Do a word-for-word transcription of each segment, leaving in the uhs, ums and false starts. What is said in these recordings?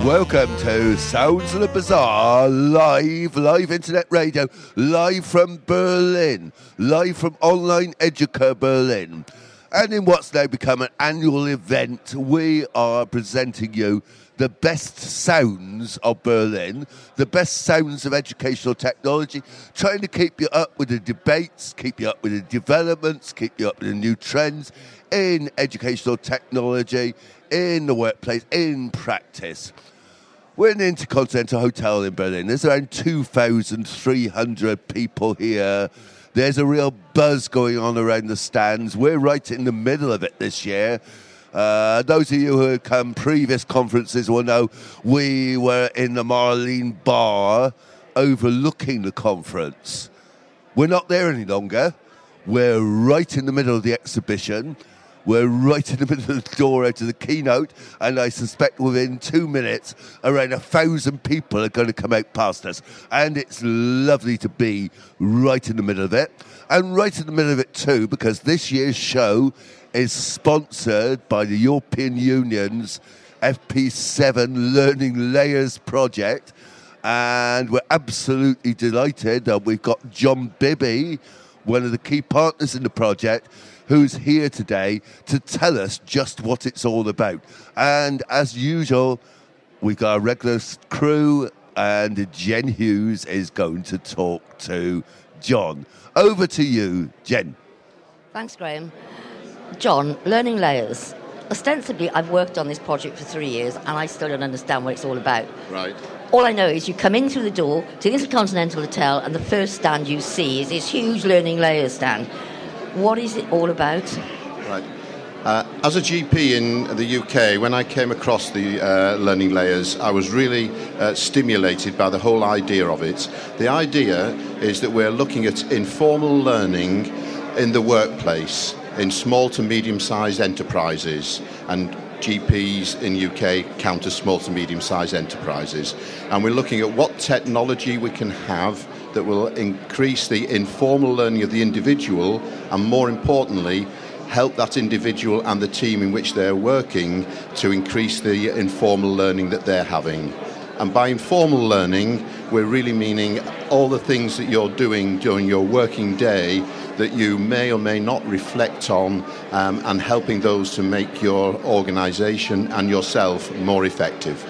Welcome to Sounds of the Bazaar, live, live internet radio, live from Berlin, live from Online Educa Berlin. And in what's now become an annual event, we are presenting you the best sounds of Berlin, the best sounds of educational technology, trying to keep you up with the debates, keep you up with the developments, keep you up with the new trends in educational technology, in the workplace, in practice. We're in the Intercontinental Hotel in Berlin. There's around two thousand three hundred people here. There's a real buzz going on around the stands. We're right in the middle of it this year. Uh, those of you who have come previous conferences will know we were in the Marlene Bar overlooking the conference. We're not there any longer. We're right in the middle of the exhibition. We're right in the middle of the door out of the keynote, and I suspect within two minutes, around a thousand people are going to come out past us. And it's lovely to be right in the middle of it. And right in the middle of it too, because this year's show is sponsored by the European Union's F P seven Learning Layers project. And we're absolutely delighted that we've got John Bibby, one of the key partners in the project, who's here today to tell us just what it's all about. And as usual, we've got our regular crew, and Jen Hughes is going to talk to John. Over to you, Jen. Thanks, Graham. John, Learning Layers. Ostensibly, I've worked on this project for three years, and I still don't understand what it's all about. Right. All I know is you come in through the door to the Intercontinental Hotel, and the first stand you see is this huge Learning Layers stand. What is it all about? Right. Uh, as a G P in the U K, when I came across the uh, Learning Layers, I was really uh, stimulated by the whole idea of it. The idea is that we're looking at informal learning in the workplace, in small to medium-sized enterprises, and G Ps in U K count as small to medium-sized enterprises. And we're looking at what technology we can have that will increase the informal learning of the individual, and more importantly, help that individual and the team in which they're working to increase the informal learning that they're having. And by informal learning, we're really meaning all the things that you're doing during your working day that you may or may not reflect on, um, and helping those to make your organisation and yourself more effective.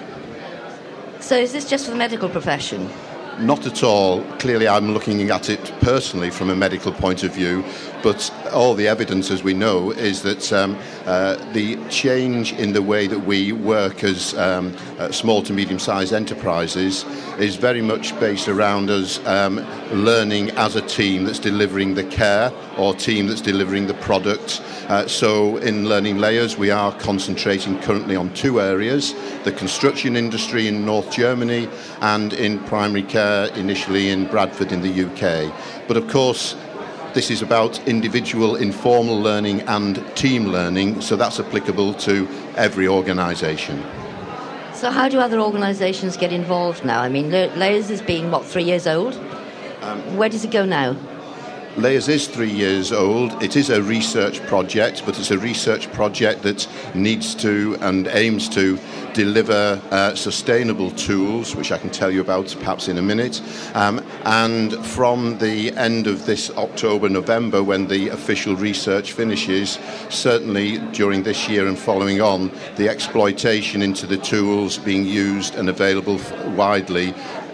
So is this just for the medical profession? Not at all. Clearly, I'm looking at it personally from a medical point of view, but all the evidence, as we know, is that um, uh, the change in the way that we work as um, uh, small to medium-sized enterprises is very much based around us um, learning as a team that's delivering the care, or team that's delivering the product. Uh, so in Learning Layers, we are concentrating currently on two areas: the construction industry in North Germany and in primary care initially in Bradford in the U K. But of course, this is about individual informal learning and team learning, so that's applicable to every organisation. So how do other organisations get involved now? I mean, Layers has been, what, three years old? Um, Where does it go now? Layers is three years old. It is a research project, but it's a research project that needs to and aims to deliver uh, sustainable tools, which I can tell you about perhaps in a minute. Um, and from the end of this October, November, when the official research finishes, certainly during this year and following on, the exploitation into the tools being used and available widely,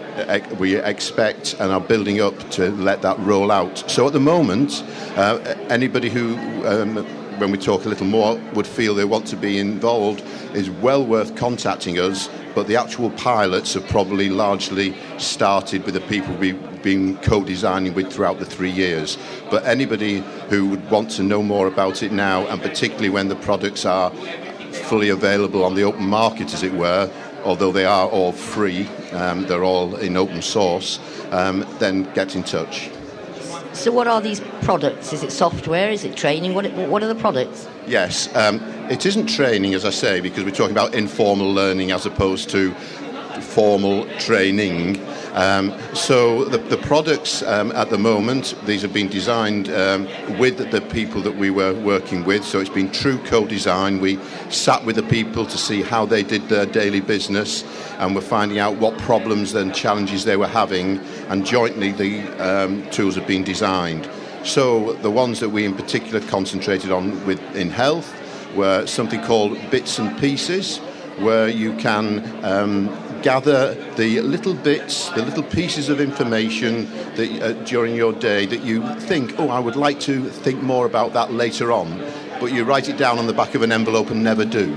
we expect and are building up to let that roll out. So at the moment, uh, anybody who, um, when we talk a little more, would feel they want to be involved is well worth contacting us, but the actual pilots have probably largely started with the people we've been co-designing with throughout the three years. But anybody who would want to know more about it now, and particularly when the products are fully available on the open market, as it were, although they are all free, um, they're all in open source, um, then get in touch. So what are these products? Is it software? Is it training? What, what are the products? Yes, um, it isn't training, as I say, because we're talking about informal learning as opposed to formal training. Um, so the, the products um, at the moment, these have been designed um, with the people that we were working with, so it's been true co-design. We sat with the people to see how they did their daily business, and we're finding out what problems and challenges they were having, and jointly the um, tools have been designed. So the ones that we in particular concentrated on with in health were something called bits and pieces, where you can um, gather the little bits, the little pieces of information that uh, during your day that you think, oh, I would like to think more about that later on, but you write it down on the back of an envelope and never do.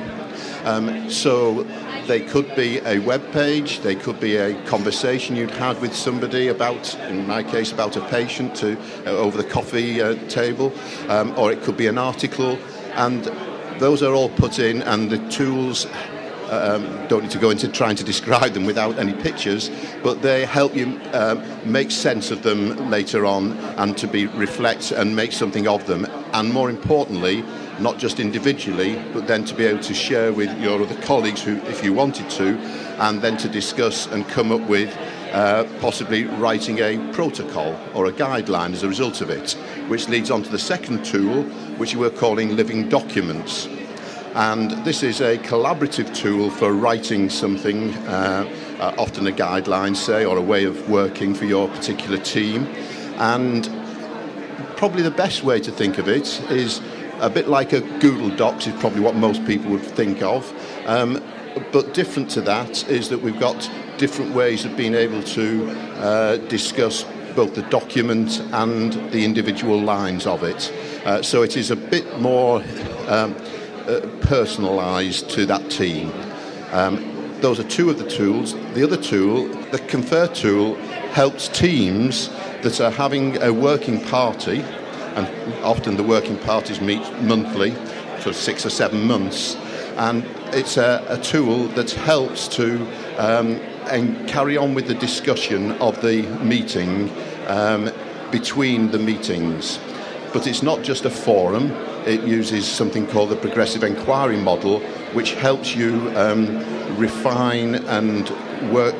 Um, so they could be a web page, they could be a conversation you'd had with somebody about, in my case, about a patient to uh, over the coffee uh, table, um, or it could be an article, and those are all put in, and the tools Um, don't need to go into trying to describe them without any pictures, but they help you uh, make sense of them later on and to be reflect and make something of them, and more importantly, not just individually, but then to be able to share with your other colleagues who, if you wanted to, and then to discuss and come up with uh, possibly writing a protocol or a guideline as a result of it, which leads on to the second tool, which we're calling living documents. And this is a collaborative tool for writing something, uh, uh, often a guideline, say, or a way of working for your particular team. And probably the best way to think of it is a bit like a Google Docs is probably what most people would think of. Um, but different to that is that we've got different ways of being able to uh, discuss both the document and the individual lines of it. Uh, so it is a bit more Um, Uh, personalised to that team. Um, those are two of the tools. The other tool, the Confer tool, helps teams that are having a working party, and often the working parties meet monthly, for six or seven months, and it's a, a tool that helps to um, and carry on with the discussion of the meeting um, between the meetings. But it's not just a forum. It uses something called the progressive inquiry model, which helps you um, refine and work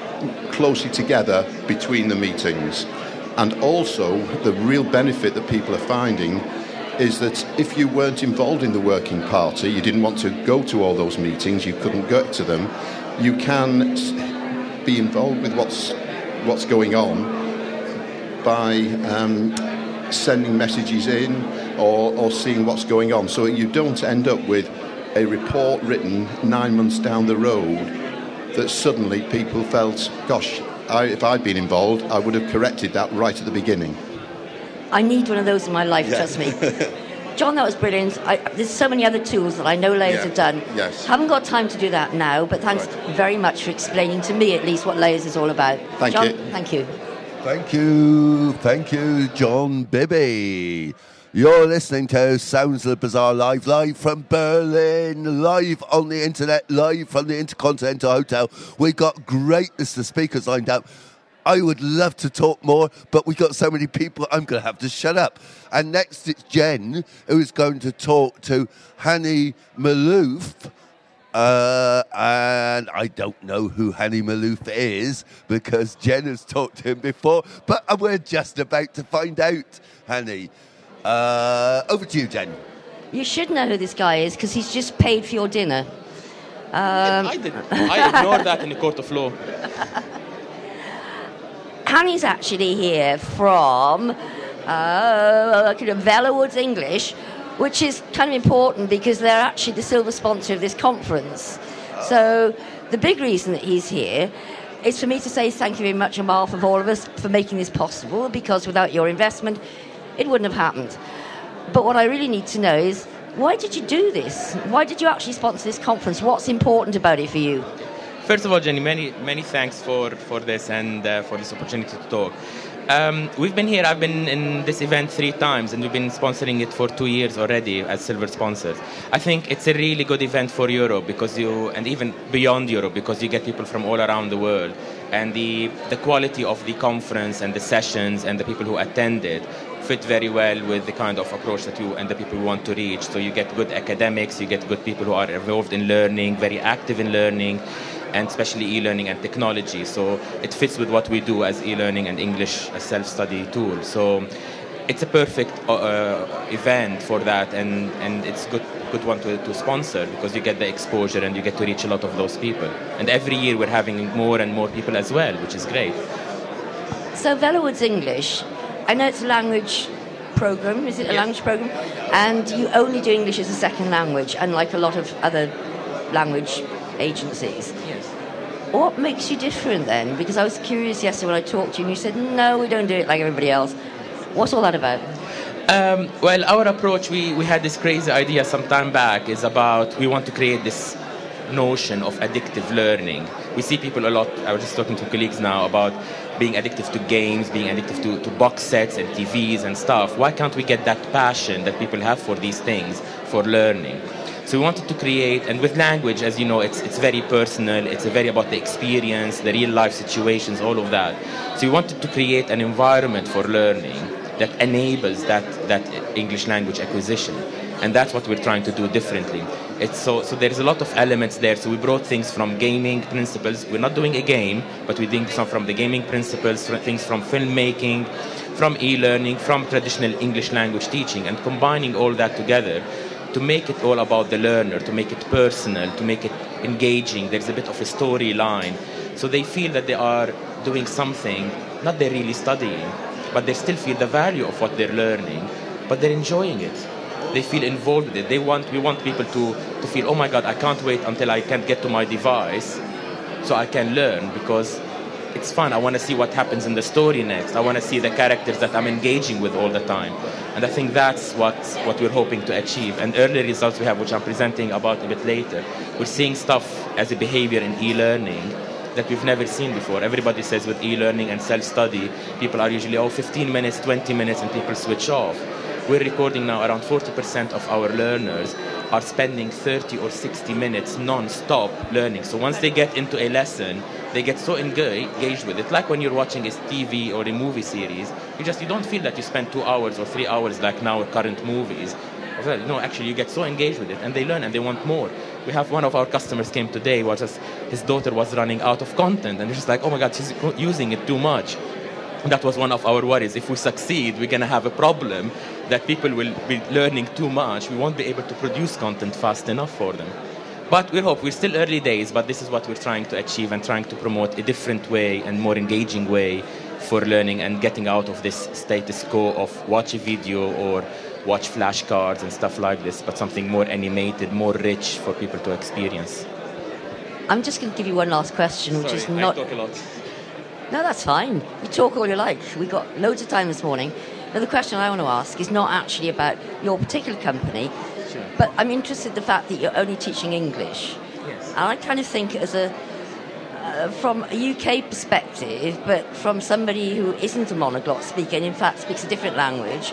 closely together between the meetings. And also, the real benefit that people are finding is that if you weren't involved in the working party, you didn't want to go to all those meetings, you couldn't go to them, you can be involved with what's, what's going on by um, sending messages in or, or seeing what's going on, so you don't end up with a report written nine months down the road that suddenly people felt, gosh, I, if I'd been involved, I would have corrected that right at the beginning. I need one of those in my life, Yeah. trust me. John, that was brilliant. I, there's so many other tools that I know Layers Yeah. have done. Yes. Haven't got time to do that now, but thanks Right. very much for explaining to me at least what Layers is all about. Thank John, you. Thank you. Thank you, thank you, John Bibby. You're listening to Sounds of the Bazaar live, live from Berlin, live on the internet, live from the Intercontinental Hotel. We've got great list of speakers lined up. I would love to talk more, but we've got so many people, I'm going to have to shut up. And next it's Jen, who is going to talk to Hani Malouf. Uh, and I don't know who Hani Malouf is because Jen has talked to him before, but we're just about to find out, Hani. Uh, over to you, Jen. You should know who this guy is because he's just paid for your dinner. Um, I did. I ignored that in the court of law. Hani's actually here from uh, Vela Woods English, which is kind of important because they're actually the silver sponsor of this conference. So the big reason that he's here is for me to say thank you very much on behalf of all of us for making this possible, because without your investment, it wouldn't have happened. But what I really need to know is, why did you do this? Why did you actually sponsor this conference? What's important about it for you? First of all, Jenny, many many thanks for, for this and uh, for this opportunity to talk. Um, we've been here, I've been in this event three times, and we've been sponsoring it for two years already as silver sponsors. I think it's a really good event for Europe, because you, and even beyond Europe, because you get people from all around the world. And the, the quality of the conference and the sessions and the people who attended fit very well with the kind of approach that you and the people you want to reach. So you get good academics, you get good people who are involved in learning, very active in learning, and especially e-learning and technology. So it fits with what we do as e-learning and English as self-study tool. So it's a perfect uh, event for that, and, and it's good good one to, to sponsor, because you get the exposure and you get to reach a lot of those people. And every year we're having more and more people as well, which is great. So Velowoods English, I know it's a language program, is it a Yes. language program? And you only do English as a second language, unlike a lot of other language agencies. Yes. What makes you different then? Because I was curious yesterday when I talked to you and you said, no, we don't do it like everybody else. What's all that about? Um, well, our approach, we, we had this crazy idea some time back, is about we want to create this notion of addictive learning. We see people a lot, I was just talking to colleagues now about being addicted to games, being addicted to, to box sets and T Vs and stuff. Why can't we get that passion that people have for these things, for learning? So we wanted to create, and with language, as you know, it's it's very personal, it's very about the experience, the real life situations, all of that. So we wanted to create an environment for learning that enables that, that English language acquisition. And that's what we're trying to do differently. It's so, so there's a lot of elements there. So we brought things from gaming principles. We're not doing a game, but we're doing some from the gaming principles, things from filmmaking, from e-learning, from traditional English language teaching, and combining all that together to make it all about the learner, to make it personal, to make it engaging. There's a bit of a storyline. So they feel that they are doing something, not they're really studying, but they still feel the value of what they're learning, but they're enjoying it. They feel involved with it. They want, we want people to, to feel, oh my God, I can't wait until I can get to my device so I can learn, because it's fun. I want to see what happens in the story next. I want to see the characters that I'm engaging with all the time. And I think that's what, what we're hoping to achieve. And early results we have, which I'm presenting about a bit later, we're seeing stuff as a behavior in e-learning that we've never seen before. Everybody says with e-learning and self-study, people are usually, oh, fifteen minutes, twenty minutes, and people switch off. We're recording now around forty percent of our learners are spending thirty or sixty minutes non-stop learning. So once they get into a lesson, they get so engaged with it. Like when you're watching a T V or a movie series, you just you don't feel that you spend two hours or three hours like now current movies. No, actually, you get so engaged with it, and they learn and they want more. We have one of our customers came today, was just, his daughter was running out of content, and it's just like, oh my God, she's using it too much. And that was one of our worries. If we succeed, we're going to have a problem that people will be learning too much. We won't be able to produce content fast enough for them. But we hope, we're still early days, but this is what we're trying to achieve and trying to promote a different way and more engaging way for learning and getting out of this status quo of watch a video or watch flashcards and stuff like this, but something more animated, more rich for people to experience. I'm just going to give you one last question, which Sorry, is not... I talk a lot. No, that's fine. You talk all you like. We got loads of time this morning. Now, the question I want to ask is not actually about your particular company, Sure. but I'm interested in the fact that you're only teaching English. Yes. And I kind of think as a, uh, from a U K perspective, but from somebody who isn't a monoglot speaker and in fact speaks a different language,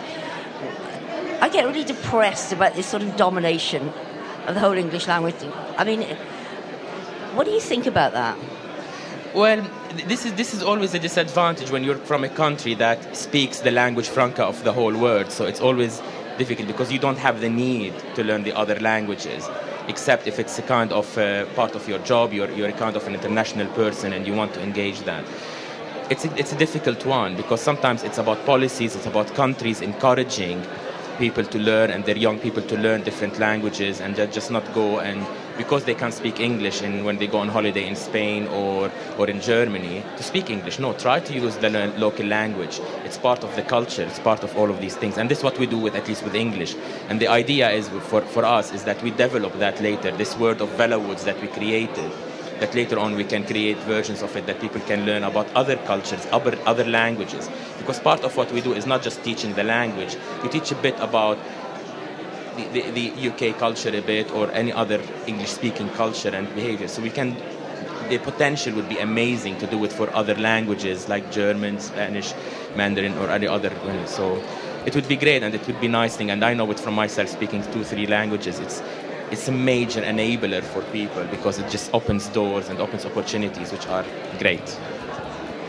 I get really depressed about this sort of domination of the whole English language thing. I mean, what do you think about that? Well, this is this is always a disadvantage when you're from a country that speaks the language franca of the whole world. So it's always difficult because you don't have the need to learn the other languages, except if it's a kind of uh, part of your job. You're you're a kind of an international person and you want to engage that. It's a, it's a difficult one because sometimes it's about policies, it's about countries encouraging people to learn and their young people to learn different languages and just not go and because they can't speak English and when they go on holiday in Spain or, or in Germany to speak English. No, try to use the local language. It's part of the culture. It's part of all of these things. And this is what we do with at least with English. And the idea is for, for us is that we develop that later, this word of Velowoods that we created, that later on we can create versions of it that people can learn about other cultures, other, other languages. Because part of what we do is not just teaching the language. We teach a bit about the, the, the U K culture a bit or any other English-speaking culture and behavior. So we can, the potential would be amazing to do it for other languages like German, Spanish, Mandarin or any other. So it would be great and it would be a nice thing. And I know it from myself speaking two, three languages. It's It's a major enabler for people because it just opens doors and opens opportunities which are great.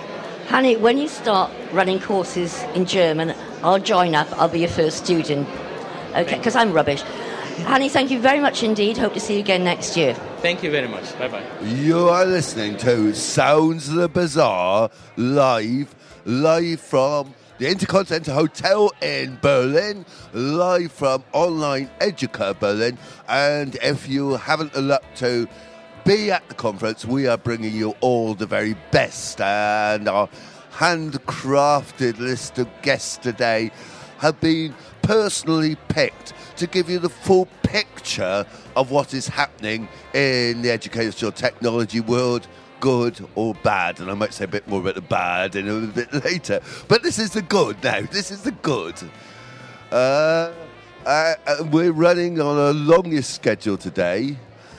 Hanny, when you start running courses in German, I'll join up. I'll be your first student. Okay, because I'm rubbish. Hanny, thank you very much indeed. Hope to see you again next year. Thank you very much. Bye-bye. You are listening to Sounds of the Bazaar live, live from the Intercontinental Hotel in Berlin, live from Online Educa Berlin. And if you haven't the luck to be at the conference, we are bringing you all the very best. And our handcrafted list of guests today have been personally picked to give you the full picture of what is happening in the educational technology world, good or bad. And I might say a bit more about the bad in a bit later. But this is the good now. This is the good. Uh, uh, we're running on a longest schedule today.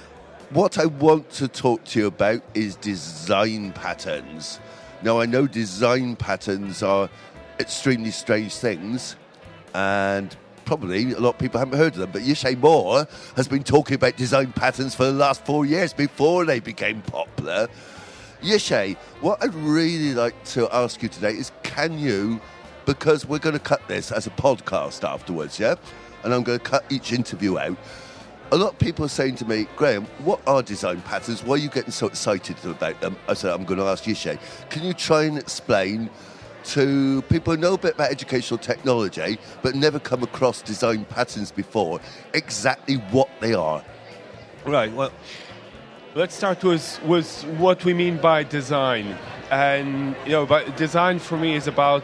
What I want to talk to you about is design patterns. Now, I know design patterns are extremely strange things, and probably a lot of people haven't heard of them, but Yishay Moore has been talking about design patterns for the last four years before they became popular. Yishay, what I'd really like to ask you today is, can you, because we're going to cut this as a podcast afterwards, yeah? And I'm going to cut each interview out. A lot of people are saying to me, Graham, what are design patterns? Why are you getting so excited about them? I said, I'm going to ask Yishay. Can you try and explain to people who know a bit about educational technology but never come across design patterns before exactly what they are? Right, well, let's start with, with what we mean by design. And, you know, but design for me is about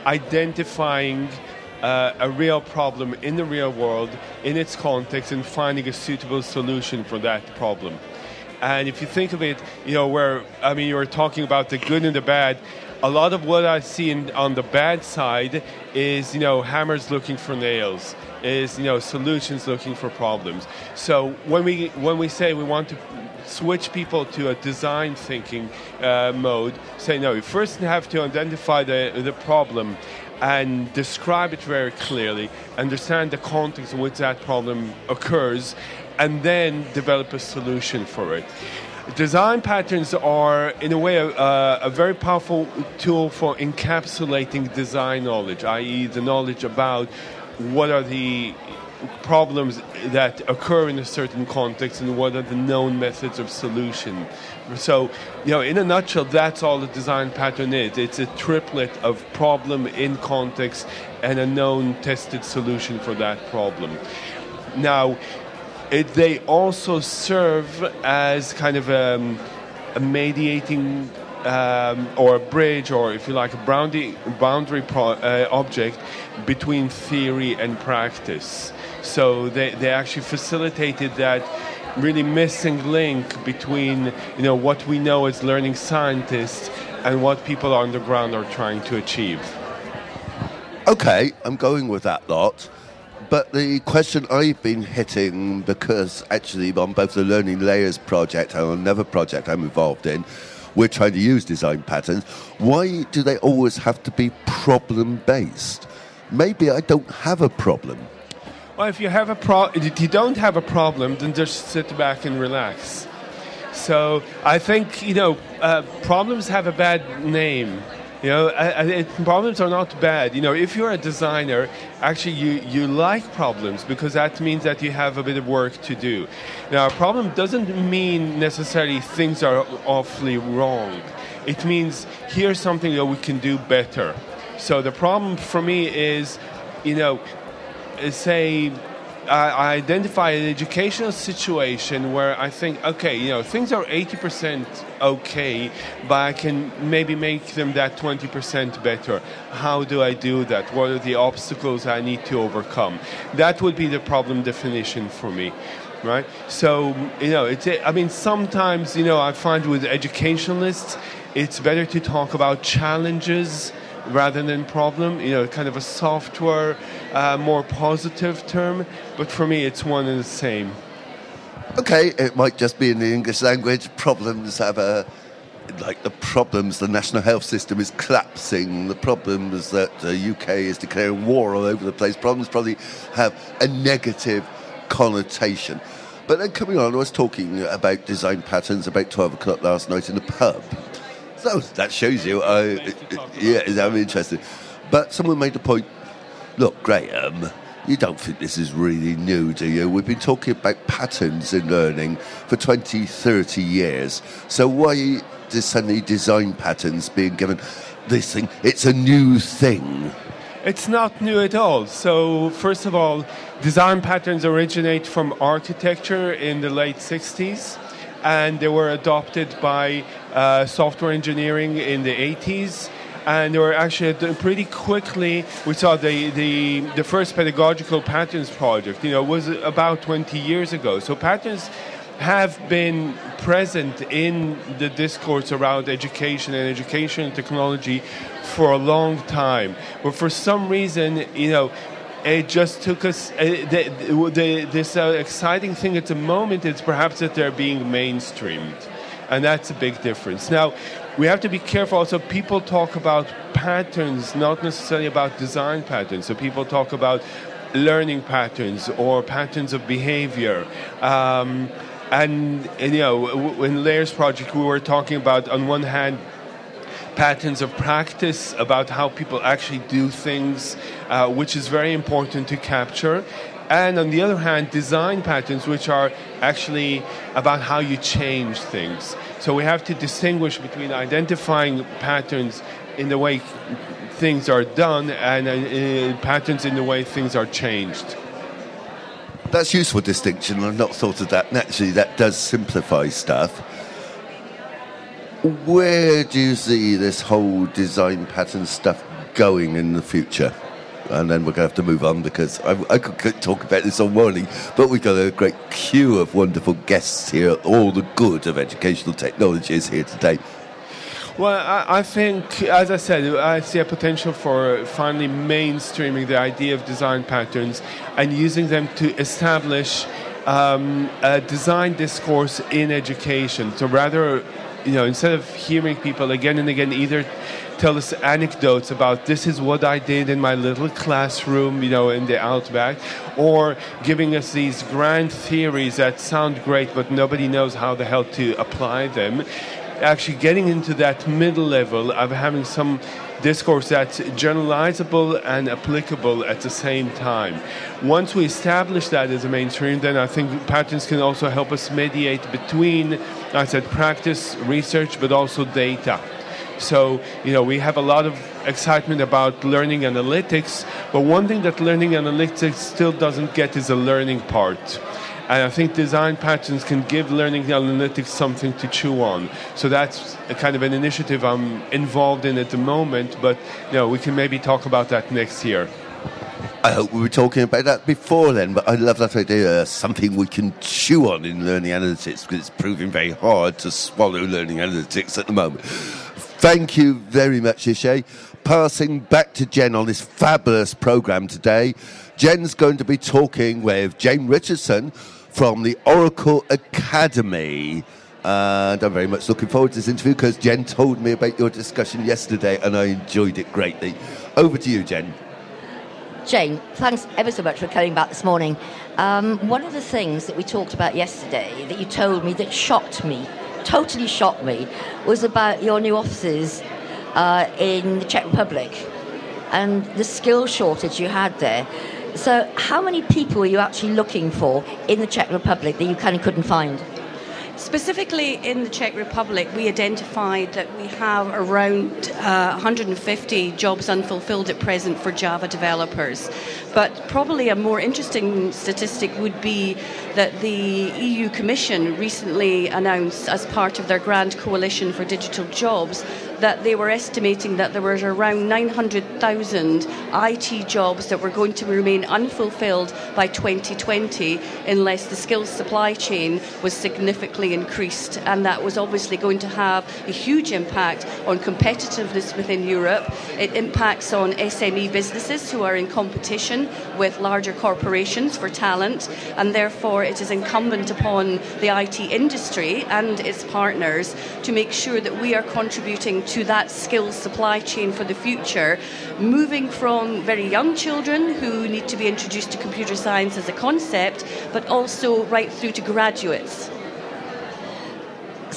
identifying uh, a real problem in the real world, in its context, and finding a suitable solution for that problem. And if you think of it, you know, where, I mean, you were talking about the good and the bad. A lot of what I see in, on the bad side is, you know, hammers looking for nails, is, you know, solutions looking for problems. So when we when we say we want to switch people to a design thinking uh, mode, say no, you first have to identify the the problem and describe it very clearly, understand the context in which that problem occurs, and then develop a solution for it. Design patterns are, in a way, a, a very powerful tool for encapsulating design knowledge, that is the knowledge about what are the problems that occur in a certain context and what are the known methods of solution. So, you know, in a nutshell, that's all a design pattern is. It's a triplet of problem in context and a known tested solution for that problem. Now, It, they also serve as kind of a, a mediating um, or a bridge, or if you like, a boundary, boundary pro, uh, object between theory and practice. So they, they actually facilitated that really missing link between, you know, what we know as learning scientists and what people on the ground are trying to achieve. Okay, I'm going with that lot. But the question I've been hitting, because actually on both the Learning Layers project and on another project I'm involved in, we're trying to use design patterns. Why do they always have to be problem-based? Maybe I don't have a problem. Well, if you have a pro- if you don't have a problem, then just sit back and relax. So I think, you know, uh, problems have a bad name. You know, I, I, problems are not bad. You know, if you're a designer, actually you, you like problems because that means that you have a bit of work to do. Now, a problem doesn't mean necessarily things are awfully wrong. It means here's something that we can do better. So the problem for me is, you know, say I identify an educational situation where I think, okay, you know, things are eighty percent okay, but I can maybe make them that twenty percent better. How do I do that? What are the obstacles I need to overcome? That would be the problem definition for me, right? So, you know, it's, I mean, sometimes, you know, I find with educationalists, it's better to talk about challenges rather than problem, you know, kind of a softer, uh, more positive term. But for me, it's one and the same. Okay, it might just be in the English language. Problems have a, like the problems, the national health system is collapsing, the problems that the U K is declaring war all over the place. Problems probably have a negative connotation. But then coming on, I was talking about design patterns about twelve o'clock last night in the pub. So that shows you, uh, yeah, I'm interested. But someone made the point, look, Graham, you don't think this is really new, do you? We've been talking about patterns in learning for twenty, thirty years. So why is suddenly design patterns being given this thing? It's a new thing. It's not new at all. So, first of all, design patterns originate from architecture in the late sixties, and they were adopted by uh, software engineering in the eighties. And they were actually pretty quickly, we saw the, the, the first pedagogical patterns project, you know, was about twenty years ago. So patterns have been present in the discourse around education and education and technology for a long time. But for some reason, you know, it just took us, uh, the, the, this uh, exciting thing at the moment is perhaps that they're being mainstreamed. And that's a big difference. Now, we have to be careful also. People talk about patterns, not necessarily about design patterns. So people talk about learning patterns or patterns of behavior. Um, and, and, you know, in Layers Project, we were talking about, on one hand, patterns of practice, about how people actually do things, uh, which is very important to capture. And on the other hand, design patterns, which are actually about how you change things. So we have to distinguish between identifying patterns in the way things are done and uh, patterns in the way things are changed. That's useful distinction. I've not thought of that. Naturally, that does simplify stuff. Where do you see this whole design pattern stuff going in the future? And then we're going to have to move on because I, I could talk about this all morning, but we've got a great queue of wonderful guests here. All the good of educational technology is here today. Well, I, I think, as I said, I see a potential for finally mainstreaming the idea of design patterns and using them to establish um, a design discourse in education. So rather, you know, instead of hearing people again and again either tell us anecdotes about this is what I did in my little classroom, you know, in the outback, or giving us these grand theories that sound great but nobody knows how the hell to apply them, actually getting into that middle level of having some discourse that's generalizable and applicable at the same time. Once we establish that as a mainstream, then I think patterns can also help us mediate between, I said, practice, research, but also data. So, you know, we have a lot of excitement about learning analytics, but one thing that learning analytics still doesn't get is a learning part. And I think design patterns can give learning analytics something to chew on. So that's a kind of an initiative I'm involved in at the moment, but, you know, we can maybe talk about that next year. I hope we were talking about that before then, but I love that idea, uh, something we can chew on in learning analytics, because it's proving very hard to swallow learning analytics at the moment. Thank you very much, Ishay. Passing back to Jen on this fabulous programme today. Jen's going to be talking with Jane Richardson from the Oracle Academy. And I'm very much looking forward to this interview because Jen told me about your discussion yesterday and I enjoyed it greatly. Over to you, Jen. Jane, thanks ever so much for coming back this morning. Um, one of the things that we talked about yesterday that you told me that shocked me, totally shocked me, was about your new offices uh, in the Czech Republic and the skill shortage you had there. So how many people were you actually looking for in the Czech Republic that you kind of couldn't find? Specifically in the Czech Republic, we identified that we have around uh, one hundred fifty jobs unfulfilled at present for Java developers. But probably a more interesting statistic would be that the E U Commission recently announced, as part of their Grand Coalition for Digital Jobs, that they were estimating that there were around nine hundred thousand I T jobs that were going to remain unfulfilled by twenty twenty unless the skills supply chain was significantly increased. And that was obviously going to have a huge impact on competitiveness within Europe. It impacts on S M E businesses who are in competition with larger corporations for talent, and therefore it is incumbent upon the I T industry and its partners to make sure that we are contributing to that skills supply chain for the future, moving from very young children who need to be introduced to computer science as a concept, but also right through to graduates.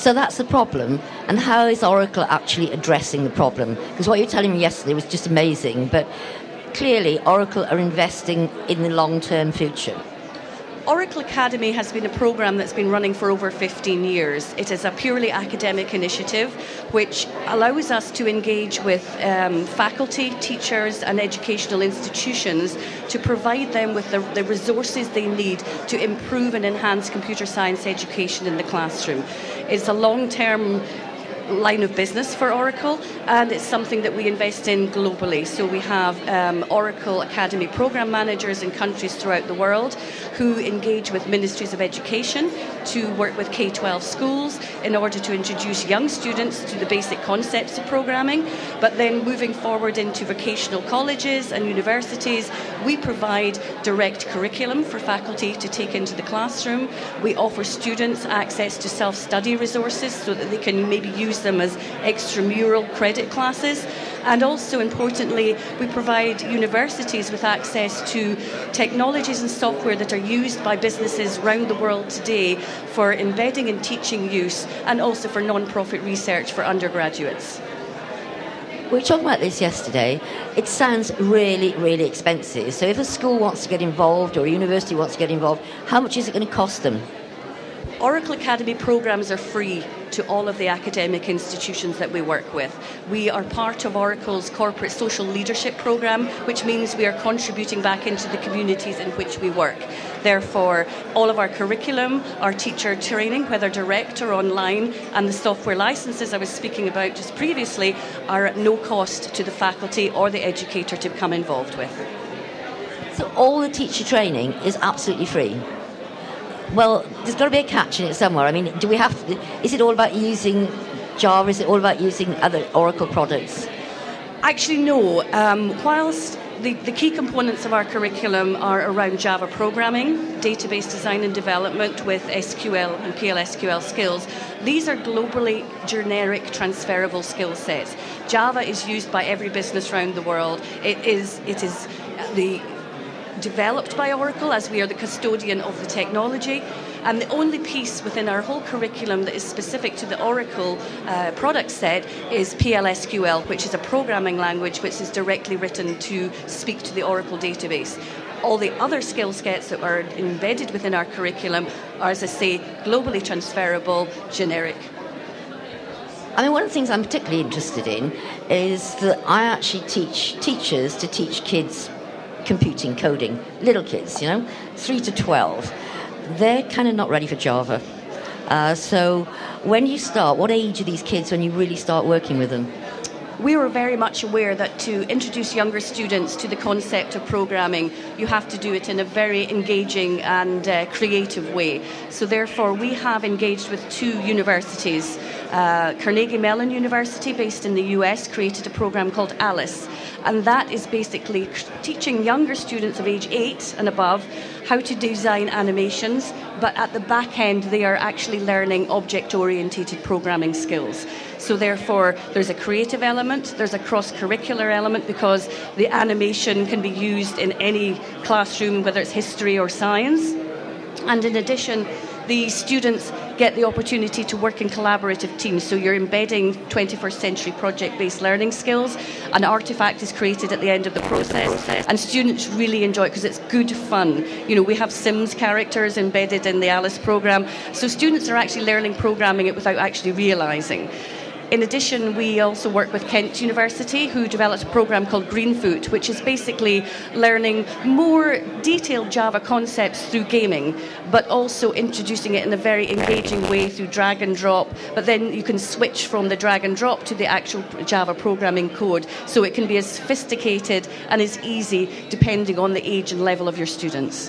So that's the problem. And how is Oracle actually addressing the problem? Because what you were telling me yesterday was just amazing, but clearly Oracle are investing in the long-term future. Oracle Academy has been a program that's been running for over fifteen years. It is a purely academic initiative which allows us to engage with um, faculty, teachers and educational institutions to provide them with the, the resources they need to improve and enhance computer science education in the classroom. It's a long-term line of business for Oracle, and it's something that we invest in globally. So we have um, Oracle Academy program managers in countries throughout the world who engage with ministries of education to work with K twelve schools in order to introduce young students to the basic concepts of programming. But then moving forward into vocational colleges and universities, we provide direct curriculum for faculty to take into the classroom. We offer students access to self-study resources so that they can maybe use them as extramural credit classes. And also importantly, we provide universities with access to technologies and software that are used by businesses around the world today for embedding and teaching use, and also for non-profit research for undergraduates. We were talking about this yesterday. It sounds really, really expensive. So if a school wants to get involved or a university wants to get involved, how much is it going to cost them? Oracle Academy programs are free to all of the academic institutions that we work with. We are part of Oracle's corporate social leadership program, which means we are contributing back into the communities in which we work. Therefore, all of our curriculum, our teacher training, whether direct or online, and the software licenses I was speaking about just previously are at no cost to the faculty or the educator to become involved with. So all the teacher training is absolutely free? Well, there's got to be a catch in it somewhere. I mean, do we have to, is it all about using Java? Is it all about using other Oracle products? Actually, no. Um, whilst the, the key components of our curriculum are around Java programming, database design and development with S Q L and P L S Q L skills, these are globally generic transferable skill sets. Java is used by every business around the world. It is, it is the developed by Oracle, as we are the custodian of the technology, and the only piece within our whole curriculum that is specific to the Oracle uh, product set is P L S Q L, which is a programming language which is directly written to speak to the Oracle database. All the other skill sets that are embedded within our curriculum are, as I say, globally transferable, generic. I mean, one of the things I'm particularly interested in is that I actually teach teachers to teach kids computing, coding, little kids, you know, three to twelve. They're kind of not ready for Java. Uh, so when you start, what age are these kids when you really start working with them? We were very much aware that to introduce younger students to the concept of programming, you have to do it in a very engaging and uh, creative way. So therefore, we have engaged with two universities. Uh, Carnegie Mellon University, based in the U S, created a program called ALICE. And that is basically teaching younger students of age eight and above how to design animations, but at the back end they are actually learning object-oriented programming skills. So therefore there's a creative element, there's a cross-curricular element, because the animation can be used in any classroom, whether it's history or science. And in addition, the students get the opportunity to work in collaborative teams. So you're embedding twenty-first century project-based learning skills. An artifact is created at the end of the process, and students really enjoy it because it's good fun. You know, we have Sims characters embedded in the ALICE program, so students are actually learning programming it without actually realising. In addition, we also work with Kent University, who developed a program called Greenfoot, which is basically learning more detailed Java concepts through gaming, but also introducing it in a very engaging way through drag and drop. But then you can switch from the drag and drop to the actual Java programming code, so it can be as sophisticated and as easy depending on the age and level of your students.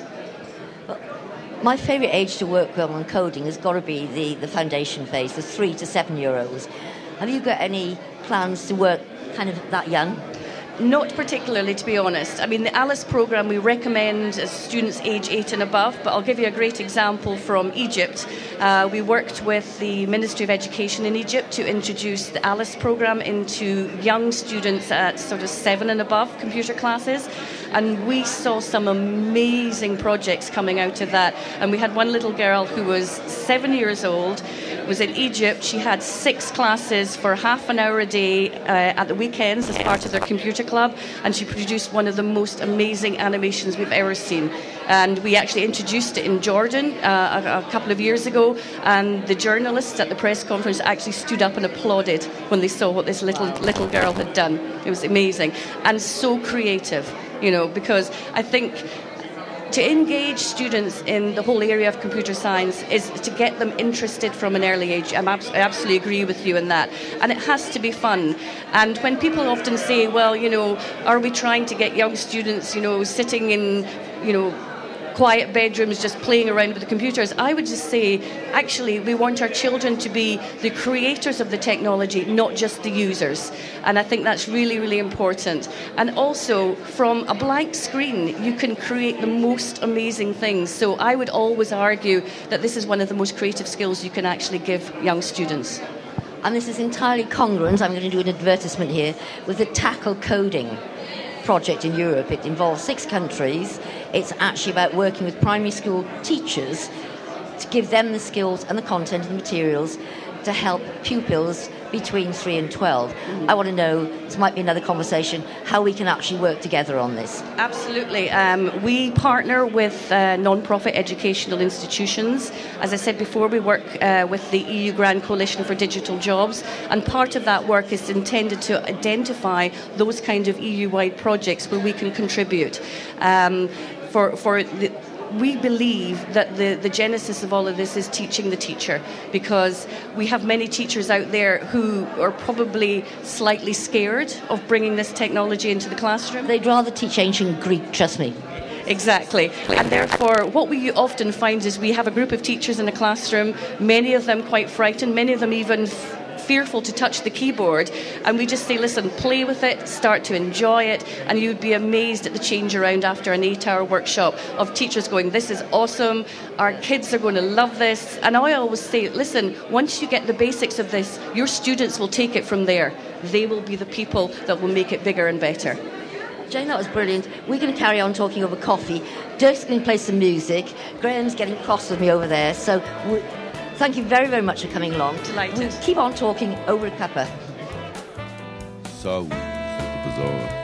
My favourite age to work with on coding has got to be the, the foundation phase, the three to seven year olds. Have you got any plans to work kind of that young? Not particularly, to be honest. I mean, the ALICE program we recommend as students age eight and above, but I'll give you a great example from Egypt. Uh, we worked with the Ministry of Education in Egypt to introduce the ALICE program into young students at sort of seven and above computer classes. And we saw some amazing projects coming out of that. And we had one little girl who was seven years old, was in Egypt. She had six classes for half an hour a day uh, at the weekends as part of their computer club, and she produced one of the most amazing animations we've ever seen. And we actually introduced it in Jordan uh, a, a couple of years ago, and the journalists at the press conference actually stood up and applauded when they saw what this little little girl had done. It was amazing and so creative, you know, because I think to engage students in the whole area of computer science is to get them interested from an early age. I'm abs- I absolutely agree with you in that. And it has to be fun. And when people often say, well, you know, are we trying to get young students, you know, sitting in, you know, quiet bedrooms just playing around with the computers, I would just say, actually, we want our children to be the creators of the technology, not just the users. And I think that's really, really important. And also, from a blank screen, you can create the most amazing things. So I would always argue that this is one of the most creative skills you can actually give young students. And this is entirely congruent, I'm going to do an advertisement here, with the Tackle Coding project in Europe. It involves six countries. It's actually about working with primary school teachers to give them the skills and the content and the materials to help pupils between three and twelve. Mm-hmm. I want to know, this might be another conversation, how we can actually work together on this. Absolutely. Um, we partner with uh, non-profit educational institutions. As I said before, we work uh, with the E U Grand Coalition for Digital Jobs, and part of that work is intended to identify those kind of E U-wide projects where we can contribute. Um, for for the We believe that the, the genesis of all of this is teaching the teacher, because we have many teachers out there who are probably slightly scared of bringing this technology into the classroom. They'd rather teach ancient Greek, trust me. Exactly. And therefore, what we often find is we have a group of teachers in a classroom, many of them quite frightened, many of them even f- fearful to touch the keyboard, and we just say, listen, play with it, start to enjoy it, and you'd be amazed at the change around after an eight-hour workshop of teachers going, this is awesome, our kids are going to love this. And I always say, listen, once you get the basics of this, your students will take it from there. They will be the people that will make it bigger and better. Jane, that was brilliant. We're going to carry on talking over coffee. Dirk's going to play some music. Graham's getting cross with me over there, so we thank you very, very much for coming along. Delighted. We'll keep on talking over a cuppa. So, bizarre.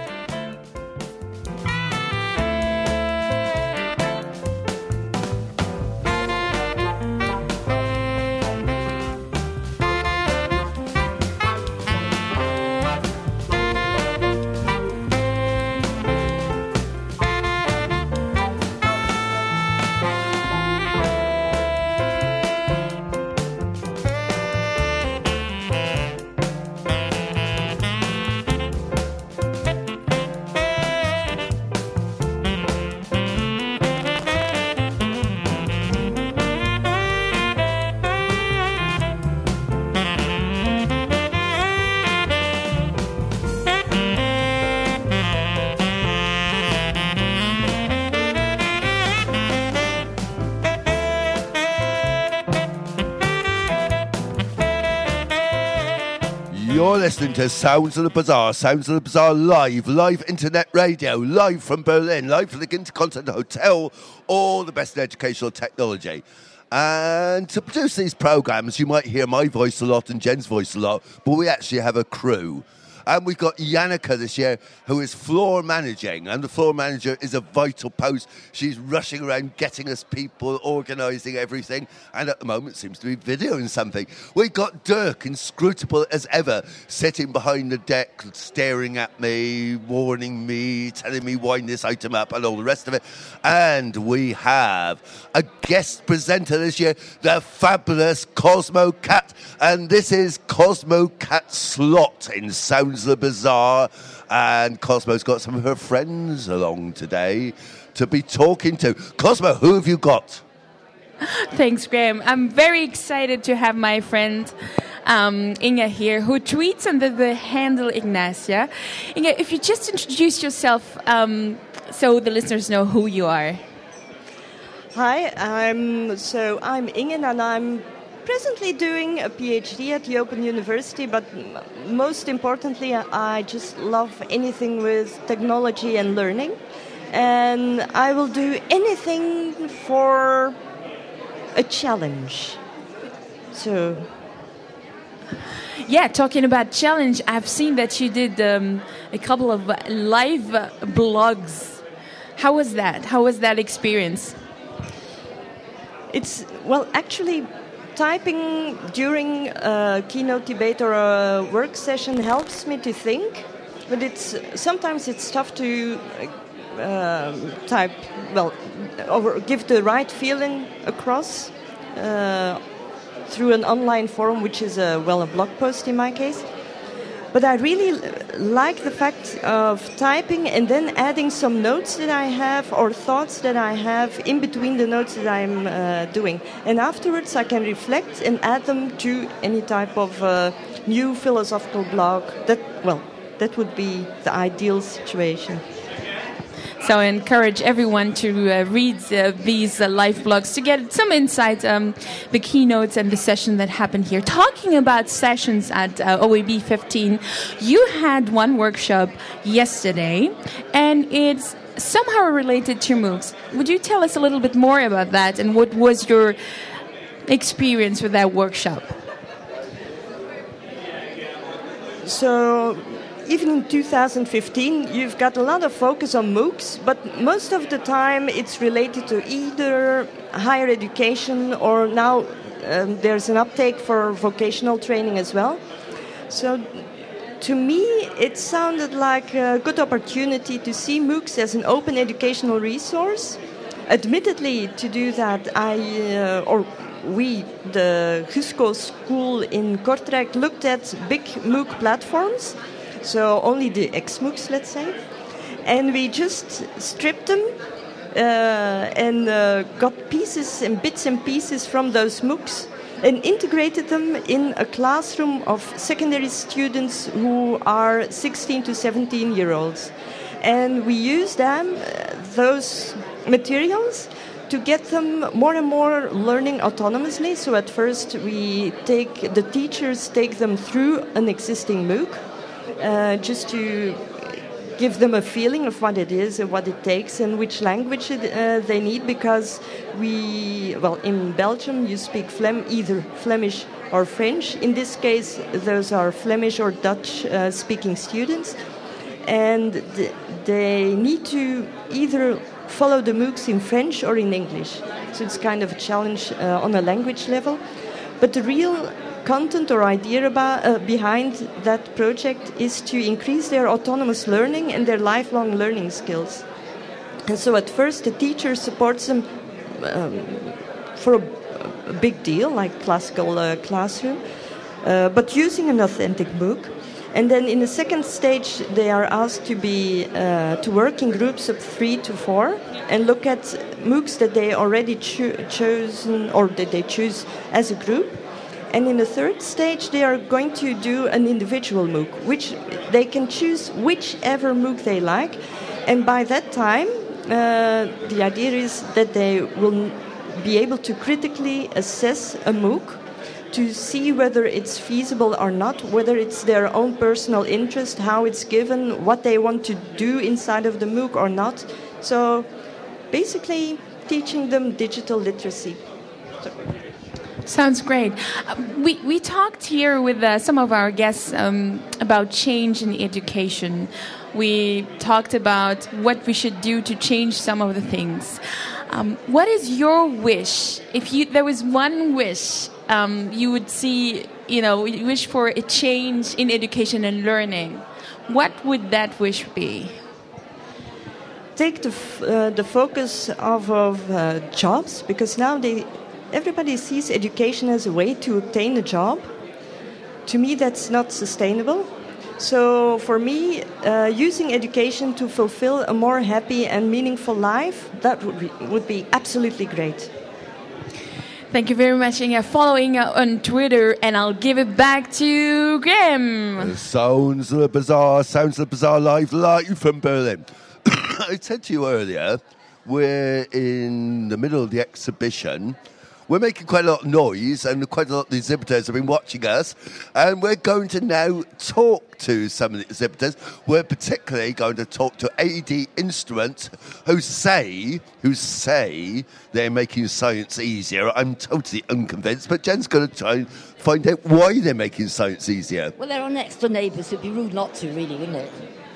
You're listening to Sounds of the Bazaar, Sounds of the Bazaar live, live internet radio, live from Berlin, live from the Intercontinental Hotel, all the best in educational technology. And to produce these programmes, you might hear my voice a lot and Jen's voice a lot, but we actually have a crew. And we've got Yannicka this year, who is floor managing, and the floor manager is a vital post. She's rushing around, getting us people, organising everything, and at the moment seems to be videoing something. We've got Dirk, inscrutable as ever, sitting behind the deck, staring at me, warning me, telling me wind this item up, and all the rest of it. And we have a guest presenter this year, the fabulous Cosmo Cat, and this is Cosmo Cat Slot in Sound the Bazaar, and Cosmo's got some of her friends along today to be talking to. Cosmo, who have you got? Thanks, Graham. I'm very excited to have my friend um, Inge here, who tweets under the handle Ignacia. Inge, if you just introduce yourself um, so the listeners know who you are. Hi, I'm so I'm Inge, and I'm presently doing a PhD at the Open University, but most importantly, I just love anything with technology and learning, and I will do anything for a challenge. So, yeah, talking about challenge, I've seen that you did um, a couple of live uh, blogs. How was that? How was that experience? it's, well, actually, typing during a keynote debate or a work session helps me to think, but it's sometimes it's tough to uh, type, well, or give the right feeling across uh, through an online forum, which is a, well, a blog post in my case. But I really like the fact of typing and then adding some notes that I have or thoughts that I have in between the notes that I'm uh, doing. And afterwards I can reflect and add them to any type of uh, new philosophical blog. That, well, that would be the ideal situation. So I encourage everyone to uh, read uh, these uh, live blogs to get some insight, um, the keynotes and the session that happened here. Talking about sessions at uh, O A B fifteen, you had one workshop yesterday, and it's somehow related to MOOCs. Would you tell us a little bit more about that, and what was your experience with that workshop? So, even in two thousand fifteen, you've got a lot of focus on MOOCs, but most of the time it's related to either higher education or now um, there's an uptake for vocational training as well. So to me, it sounded like a good opportunity to see MOOCs as an open educational resource. Admittedly, to do that, I, uh, or we, the Gusco school in Kortrijk, looked at big MOOC platforms. So only the ex-MOOCs, let's say. And we just stripped them uh, and uh, got pieces and bits and pieces from those MOOCs and integrated them in a classroom of secondary students who are sixteen to seventeen year olds. And we use them, uh, those materials, to get them more and more learning autonomously. So at first we take, the teachers take them through an existing MOOC. Uh, just to give them a feeling of what it is and what it takes and which language it, uh, they need, because we, well, in Belgium you speak Flem, either Flemish or French. In this case, those are Flemish or Dutch uh, speaking students, and th- they need to either follow the MOOCs in French or in English. So it's kind of a challenge uh, on a language level. But the real content or idea about, uh, behind that project is to increase their autonomous learning and their lifelong learning skills. And so at first the teacher supports them um, for a, a big deal, like classical uh, classroom, uh, but using an authentic MOOC. And then in the second stage they are asked to be uh, to work in groups of three to four and look at MOOCs that they already cho- chosen or that they choose as a group. And in the third stage, they are going to do an individual MOOC, which they can choose whichever MOOC they like. And by that time, uh, the idea is that they will be able to critically assess a MOOC to see whether it's feasible or not, whether it's their own personal interest, how it's given, what they want to do inside of the MOOC or not. So basically teaching them digital literacy. So. Sounds great. Uh, we we talked here with uh, some of our guests um, about change in education. We talked about what we should do to change some of the things. Um, what is your wish? If you there was one wish um, you would see, you know, you wish for a change in education and learning, what would that wish be? Take the f- uh, the focus off of uh, jobs, because now they. Everybody sees education as a way to obtain a job. To me, that's not sustainable. So for me, uh, using education to fulfill a more happy and meaningful life, that would be, would be absolutely great. Thank you very much, Inge. Follow Inge on Twitter, and I'll give it back to Graham. Sounds of the Bazaar, Sounds of the Bazaar live, live from Berlin. I said to you earlier, we're in the middle of the exhibition, we're making quite a lot of noise, and quite a lot of the exhibitors have been watching us. And we're going to now talk to some of the exhibitors. We're particularly going to talk to A D Instruments, who say, who say they're making science easier. I'm totally unconvinced, but Jen's going to try and find out why they're making science easier. Well, they're our next door neighbours, so it'd be rude not to, really, wouldn't it?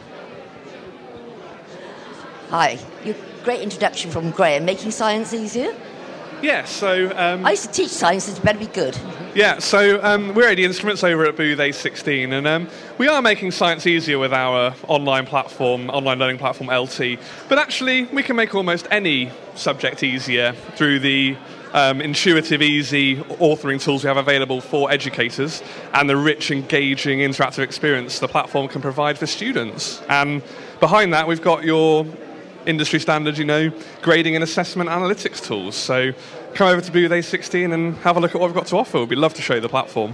Hi. Your great introduction from Graham, making science easier? Yeah, so... Um, I used to teach science, it's better be good. Yeah, so um, we're A D Instruments over at Booth A sixteen, and um, we are making science easier with our online platform, online learning platform L T, but actually we can make almost any subject easier through the um, intuitive, easy authoring tools we have available for educators and the rich, engaging, interactive experience the platform can provide for students. And behind that, we've got your industry standard, you know, grading and assessment analytics tools. So come over to Booth A sixteen and have a look at what we've got to offer. We'd love to show you the platform.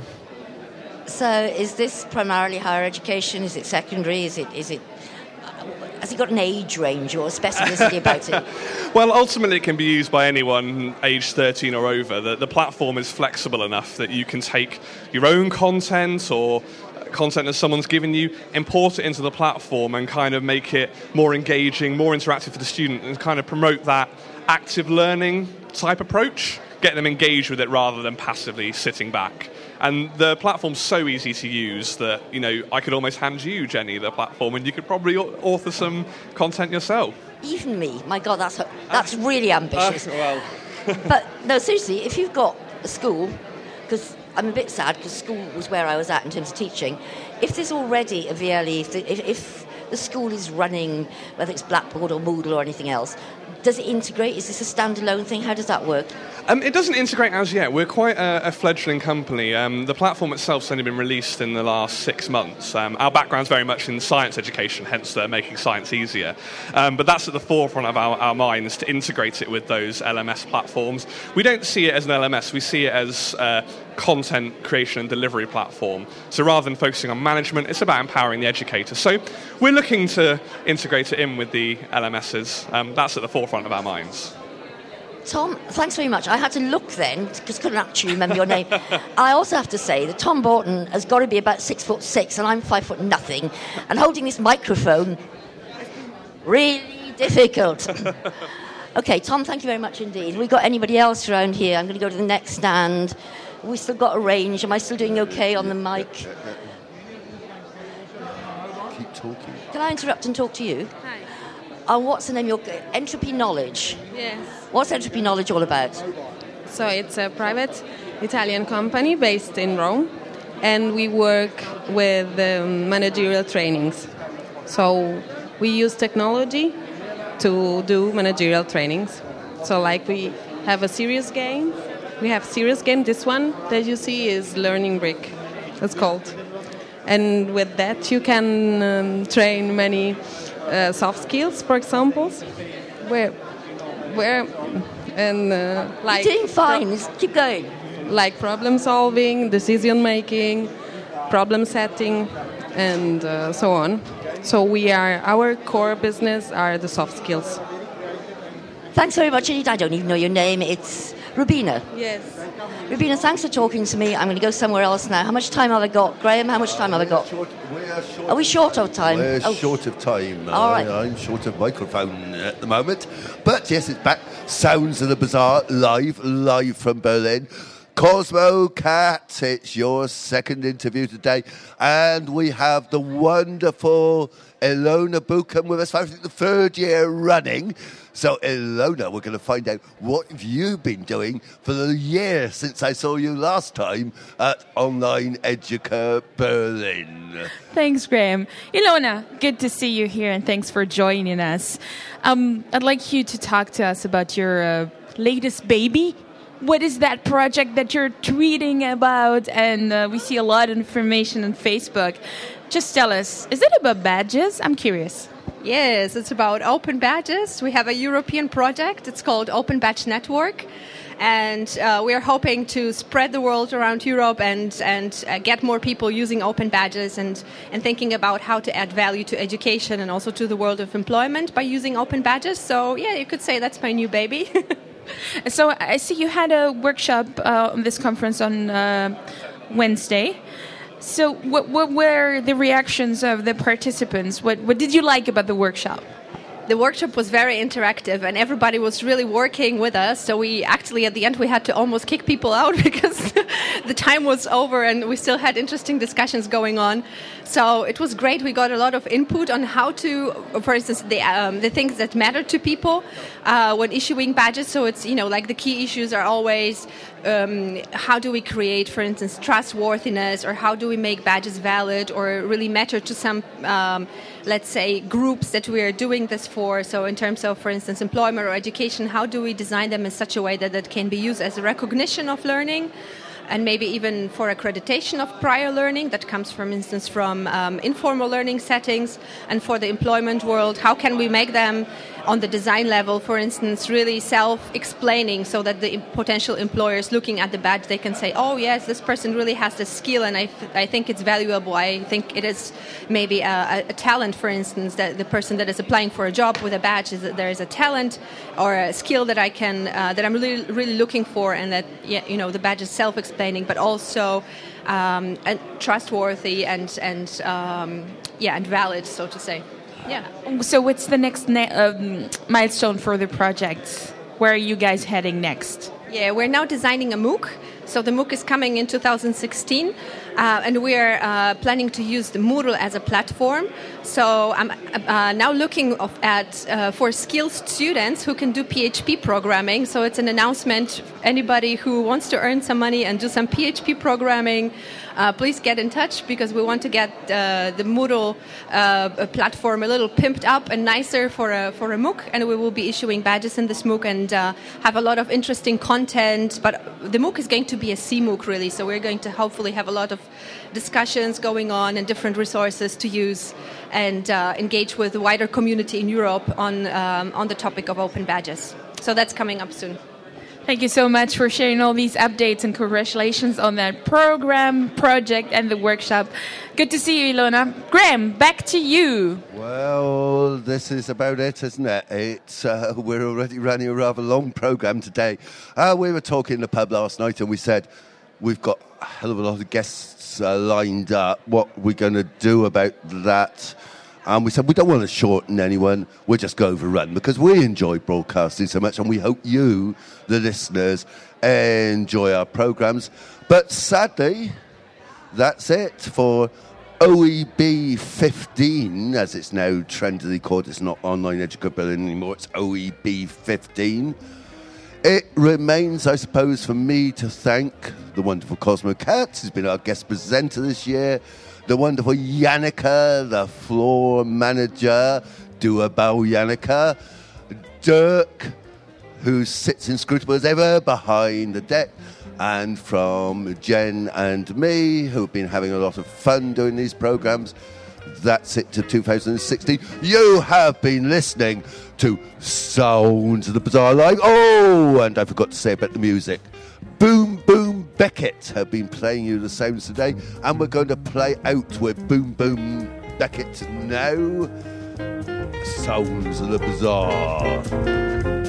So is this primarily higher education? Is it secondary? Is it, is it, has it got an age range or specificity about it? Well, ultimately it can be used by anyone aged thirteen or over. The, the platform is flexible enough that you can take your own content or content that someone's given you, import it into the platform and kind of make it more engaging, more interactive for the student, and kind of promote that active learning type approach, get them engaged with it rather than passively sitting back. And the platform's so easy to use that, you know, I could almost hand you, Jenny, the platform, and you could probably author some content yourself. Even me? My God, that's that's really ambitious. Uh, well. But, no, seriously, if you've got a school, because I'm a bit sad because school was where I was at in terms of teaching. If there's already a V L E, if the, if, if the school is running, whether it's Blackboard or Moodle or anything else, does it integrate? Is this a standalone thing? How does that work? Um, it doesn't integrate as yet. We're quite a, a fledgling company. Um, the platform itself's only been released in the last six months. Um, our background's very much in science education, hence they're making science easier. Um, but that's at the forefront of our, our minds, to integrate it with those L M S platforms. We don't see it as an L M S, we see it as a content creation and delivery platform. So rather than focusing on management, it's about empowering the educator. So we're looking to integrate it in with the L M Ss. Um, that's at the forefront of our minds. Tom, thanks very much. I had to look then, because I couldn't actually remember your name. I also have to say that Tom Borton has got to be about six foot six, and I'm five foot nothing. And holding this microphone, really difficult. Okay, Tom, thank you very much indeed. We got anybody else around here? I'm going to go to the next stand. We still got a range. Am I still doing okay on the mic? Keep talking. Can I interrupt and talk to you? Hi. Uh, what's the name? Your Entropy Knowledge. Yes. What's Entropy Knowledge all about? So it's a private Italian company based in Rome, and we work with um, managerial trainings. So we use technology to do managerial trainings. So like we have a serious game. We have serious game. This one that you see is Learning Brick, it's called. And with that you can um, train many uh, soft skills, for example, where, where, and uh, like You're doing fine. Pro- Just keep going. Like problem solving, decision making, problem setting, and uh, so on. So we are our core business are the soft skills. Thanks very much indeed. I don't even know your name. It's Rubina. Yes. Rubina, thanks for talking to me. I'm going to go somewhere else now. How much time have I got? Graham, how much time have I got? Short, we are, short, are we short of time? We're oh. short of time. All right. I, I'm short of microphone at the moment. But yes, it's back. Sounds of the Bazaar, live, live from Berlin. Cosmo Cat, it's your second interview today. And we have the wonderful Ilona Buchan with us for the third year running. So, Ilona, we're going to find out what have you been doing for the year since I saw you last time at Online Educa Berlin. Thanks, Graham. Ilona, good to see you here, and thanks for joining us. Um, I'd like you to talk to us about your uh, latest baby. What is that project that you're tweeting about? And uh, we see a lot of information on Facebook. Just tell us, is it about badges? I'm curious. Yes, it's about open badges. We have a European project. It's called Open Badge Network. And uh, we're hoping to spread the word around Europe and, and uh, get more people using open badges and, and thinking about how to add value to education and also to the world of employment by using open badges. So, yeah, you could say that's my new baby. So I see you had a workshop uh, on this conference on uh, Wednesday. So what, what were the reactions of the participants? What, what did you like about the workshop? The workshop was very interactive and everybody was really working with us. So we actually, at the end, we had to almost kick people out because the time was over and we still had interesting discussions going on. So it was great. We got a lot of input on how to, for instance, the um, the things that matter to people uh, when issuing badges. So it's, you know, like the key issues are always um, how do we create, for instance, trustworthiness, or how do we make badges valid or really matter to some, um, let's say, groups that we are doing this for. So in terms of, for instance, employment or education, how do we design them in such a way that it can be used as a recognition of learning? And maybe even for accreditation of prior learning that comes, for instance, from um, informal learning settings. And for the employment world, how can we make them on the design level, for instance, really self-explaining so that the potential employers looking at the badge, they can say, oh, yes, this person really has this skill and I, th- I think it's valuable. I think it is maybe a, a talent, for instance, that the person that is applying for a job with a badge, is that there is a talent or a skill that I can, uh, that I'm really, really looking for, and that, yeah, you know, the badge is self-explaining, but also um, and trustworthy and, and um, yeah, and valid, so to say. Yeah. So what's the next ne- um, milestone for the project? Where are you guys heading next? Yeah, we're now designing a MOOC. So the MOOC is coming in two thousand sixteen, uh, and we're uh, planning to use the Moodle as a platform. So I'm uh, now looking of, at uh, for skilled students who can do P H P programming. So it's an announcement. Anybody who wants to earn some money and do some P H P programming, uh, please get in touch, because we want to get uh, the Moodle uh, platform a little pimped up and nicer for a for a MOOC, and we will be issuing badges in this MOOC and uh, have a lot of interesting content. But the MOOC is going to be a C MOOC, really, so we're going to hopefully have a lot of discussions going on and different resources to use and uh, engage with the wider community in Europe on um, on the topic of open badges. So that's coming up soon. Thank you so much for sharing all these updates, and congratulations on that program, project, and the workshop. Good to see you, Ilona. Graham, back to you. Well, this is about it, isn't it? It's, uh, we're already running a rather long program today. Uh, we were talking in the pub last night and we said we've got a hell of a lot of guests uh, lined up. What we're going to do about that? And we said we don't want to shorten anyone, we'll just go overrun, because we enjoy broadcasting so much and we hope you, the listeners, enjoy our programmes. But sadly, that's it for O E B fifteen, as it's now trendily called. It's not Online Educa Berlin anymore, it's O E B fifteen. It remains, I suppose, for me to thank the wonderful Cosmo Katz, who's been our guest presenter this year, the wonderful Yannicka, the floor manager, do a bow, Yannicka, Dirk, who sits inscrutable as ever behind the deck, and from Jen and me, who've been having a lot of fun doing these programmes. That's it to two thousand sixteen. You have been listening to Sounds of the Bazaar Live. Oh, and I forgot to say about the music. Boom Boom Beckett have been playing you the sounds today, and we're going to play out with Boom Boom Beckett now. Sounds of the Bazaar.